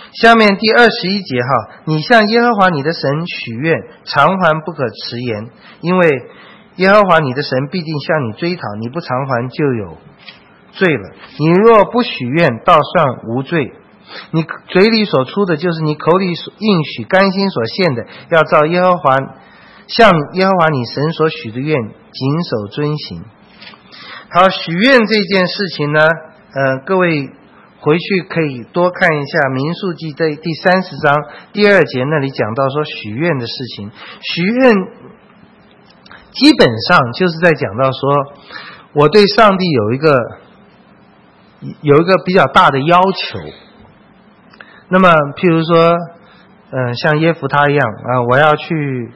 下面第21节哈，你向耶和华你的神许愿，偿还不可迟延，因为耶和华你的神必定向你追讨，你不偿还就有罪了。你若不许愿，倒算无罪。你嘴里所出的，就是你口里所应许甘心所献的，要照向耶和华你神所许的愿谨守遵行。好，许愿这件事情呢，各位回去可以多看一下民数记的第30章第2节，那里讲到说许愿的事情。许愿基本上就是在讲到说，我对上帝有一个比较大的要求。那么譬如说像耶弗他一样我要去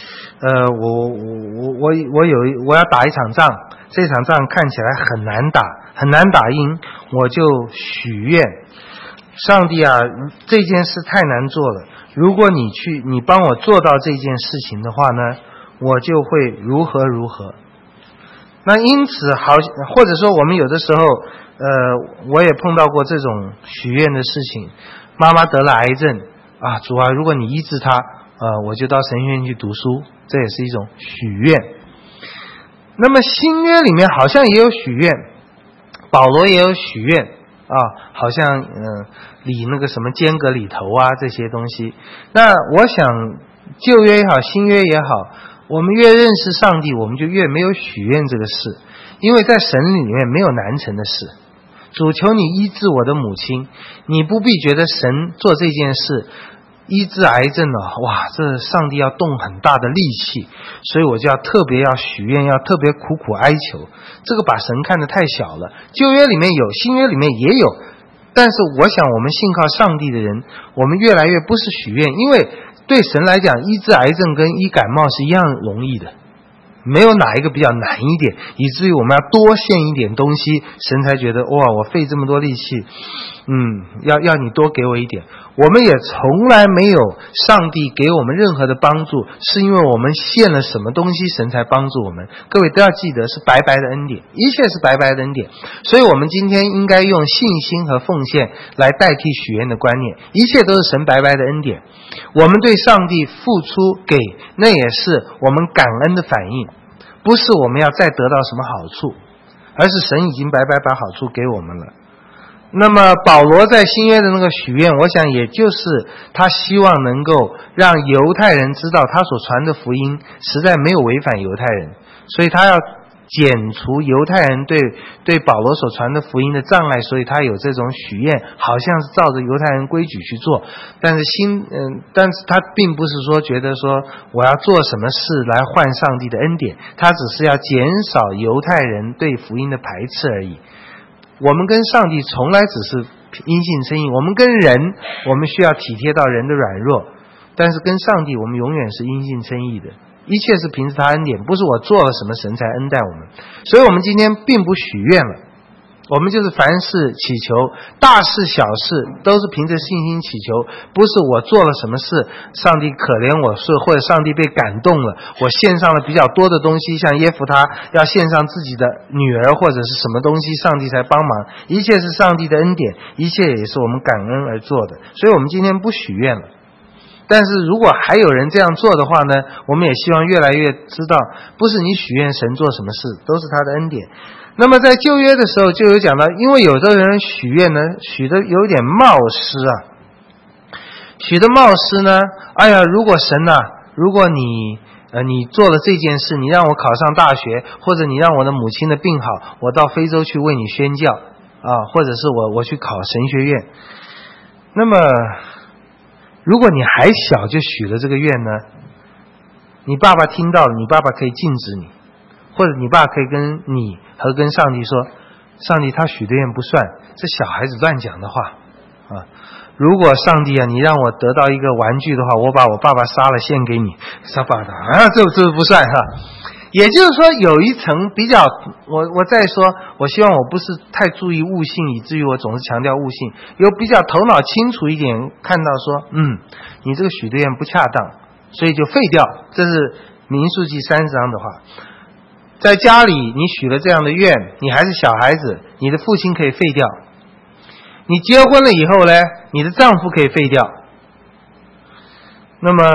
我要打一场仗，这场仗看起来很难打赢，我就许愿，上帝啊，这件事太难做了，如果你帮我做到这件事情的话呢，我就会如何如何。那因此或者说我们有的时候我也碰到过这种许愿的事情，妈妈得了癌症主啊，如果你医治她我就到神学院去读书，这也是一种许愿。那么新约里面好像也有许愿，保罗也有许愿好像理那个什么间隔里头这些东西。那我想旧约也好，新约也好，我们越认识上帝，我们就越没有许愿这个事，因为在神里面没有难成的事。主求你医治我的母亲，你不必觉得神做这件事医治癌症哇，这上帝要动很大的力气，所以我就要特别要许愿，要特别苦苦哀求，这个把神看得太小了。旧约里面有，新约里面也有，但是我想我们信靠上帝的人，我们越来越不是许愿，因为对神来讲，医治癌症跟医感冒是一样容易的，没有哪一个比较难一点，以至于我们要多献一点东西，神才觉得哇，我费这么多力气要你多给我一点。我们也从来没有上帝给我们任何的帮助，是因为我们献了什么东西，神才帮助我们。各位都要记得，是白白的恩典，一切是白白的恩典。所以我们今天应该用信心和奉献来代替许愿的观念，一切都是神白白的恩典。我们对上帝付出给，那也是我们感恩的反应，不是我们要再得到什么好处，而是神已经白白把好处给我们了。那么保罗在新约的那个许愿，我想也就是他希望能够让犹太人知道他所传的福音实在没有违反犹太人，所以他要减除犹太人对保罗所传的福音的障碍，所以他有这种许愿，好像是照着犹太人规矩去做。但是他并不是说觉得说我要做什么事来换上帝的恩典，他只是要减少犹太人对福音的排斥而已。我们跟上帝从来只是因信称义，我们跟人我们需要体贴到人的软弱，但是跟上帝我们永远是因信称义的，一切是凭着他恩典，不是我做了什么神才恩待我们。所以我们今天并不许愿了，我们就是凡事祈求，大事小事都是凭着信心祈求，不是我做了什么事上帝可怜我，或者上帝被感动了，我献上了比较多的东西，像耶弗他要献上自己的女儿或者是什么东西，上帝才帮忙，一切是上帝的恩典，一切也是我们感恩而做的。所以我们今天不许愿了。但是如果还有人这样做的话呢，我们也希望越来越知道，不是你许愿神做什么事，都是他的恩典。那么在旧约的时候就有讲到，因为有的人许愿呢，许的有点冒失许的冒失呢，如果神如果你做了这件事，你让我考上大学，或者你让我的母亲的病好，我到非洲去为你宣教或者是我去考神学院。那么如果你还小就许了这个愿呢，你爸爸听到了，你爸爸可以禁止你，或者你爸可以跟你和跟上帝说，上帝他许的愿不算，这小孩子乱讲的话如果上帝你让我得到一个玩具的话，我把我爸爸杀了献给你，杀爸爸这不算也就是说有一层比较，我再说，我希望我不是太注意悟性，以至于我总是强调悟性，有比较头脑清楚一点，看到说你这个许的愿不恰当，所以就废掉。这是民数记30章的话。在家里你许了这样的愿，你还是小孩子，你的父亲可以废掉。 你结婚了以后呢，你的丈夫可以废掉。那么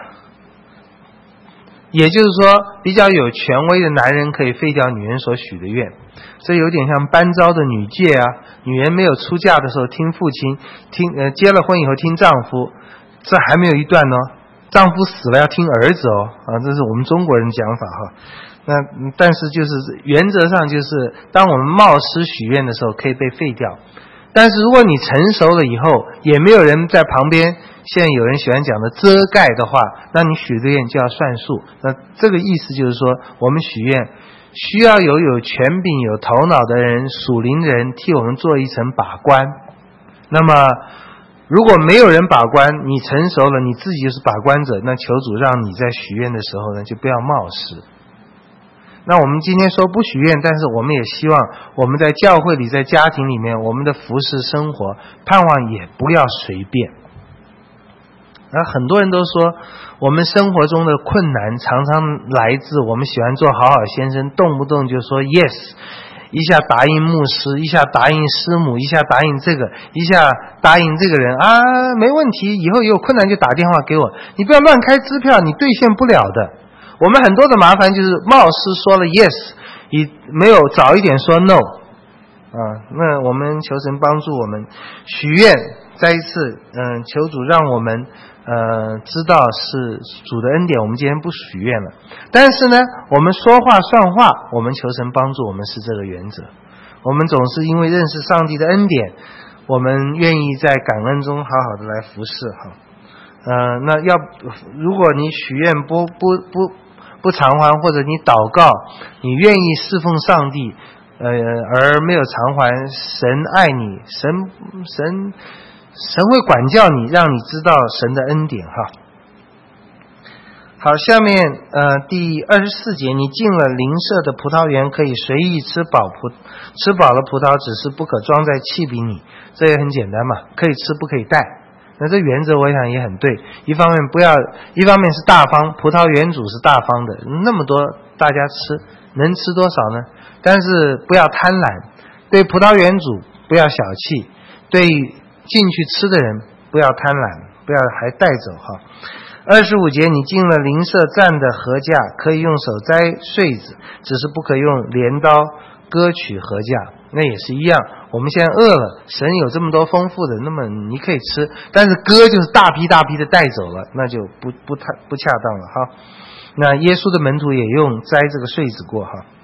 也就是说，比较有权威的男人可以废掉女人所许的愿，这有点像班昭的女戒啊。女人没有出嫁的时候听父亲，结了婚以后听丈夫，这还没有一段呢。丈夫死了要听儿子哦，这是我们中国人讲法哈。那但是就是原则上就是，当我们冒失许愿的时候可以被废掉，但是如果你成熟了以后，也没有人在旁边。现在有人喜欢讲的遮盖的话，那你许的愿就要算数。那这个意思就是说，我们许愿需要有权柄、有头脑的人、属灵的人替我们做一层把关。那么如果没有人把关，你成熟了，你自己就是把关者，那求主让你在许愿的时候呢，就不要冒失。那我们今天说不许愿，但是我们也希望我们在教会里、在家庭里面，我们的服事生活，盼望也不要随便。很多人都说，我们生活中的困难常常来自我们喜欢做好好先生，动不动就说 yes， 一下答应牧师，一下答应师母，一下答应这个，一下答应这个人啊，没问题，以后有困难就打电话给我。你不要乱开支票，你兑现不了的。我们很多的麻烦就是冒失说了 yes， 你没有早一点说 no。那我们求神帮助我们许愿，再一次求主让我们知道是主的恩典，我们今天不许愿了。但是呢，我们说话算话，我们求神帮助我们是这个原则。我们总是因为认识上帝的恩典，我们愿意在感恩中好好的来服侍哈。那如果你许愿不偿还，或者你祷告，你愿意侍奉上帝，而没有偿还，神爱你，神会管教你，让你知道神的恩典哈。好，下面第24节，你进了邻舍的葡萄园，可以随意吃饱了葡萄，只是不可装在器皿里。这也很简单嘛，可以吃不可以带。那这原则我想也很对，一方面是大方，葡萄园主是大方的，那么多大家吃，能吃多少呢？但是不要贪婪，对葡萄园主不要小气，对进去吃的人不要贪婪，不要还带走哈。25节，你进了邻舍站的禾架，可以用手摘穗子，只是不可用镰刀割取禾架。那也是一样，我们现在饿了，神有这么多丰富的，那么你可以吃，但是割就是大批大批的带走了，那就不恰当了哈。那耶稣的门徒也用摘这个穗子过哈。